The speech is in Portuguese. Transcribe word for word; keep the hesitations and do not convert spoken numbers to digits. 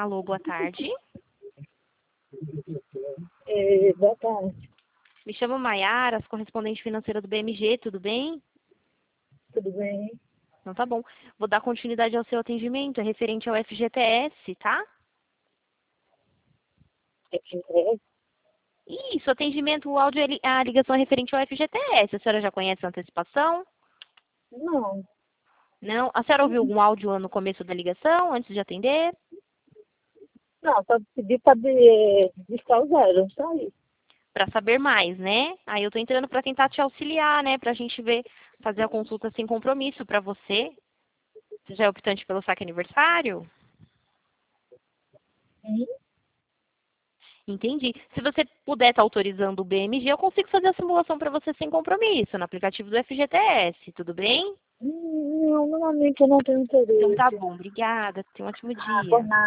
Alô, boa tarde. É, boa tarde, Me chamo Maiara, sou correspondente financeira do B M G, tudo bem? tudo bem? Então tá bom. Vou dar continuidade ao seu atendimento, é referente ao F G T S, tá? É que é? Isso, atendimento, o áudio, é li- a ligação é referente ao F G T S. A senhora já conhece a antecipação? Não, Não? A senhora ouviu algum áudio no começo da ligação, antes de atender? não, só pedi para discar o zero, só isso. Para saber mais, né? Aí eu tô entrando para tentar te auxiliar, né? Pra gente ver, fazer a consulta sem compromisso para você. Você já é optante pelo saque aniversário? Hum? Entendi. Se você puder estar autorizando o B M G, eu consigo fazer a simulação para você sem compromisso, no aplicativo do F G T S, tudo bem? Hum, Não, normalmente eu não tenho Então tá interesse. bom, obrigada. Tenha um ótimo Ah, por dia. nada.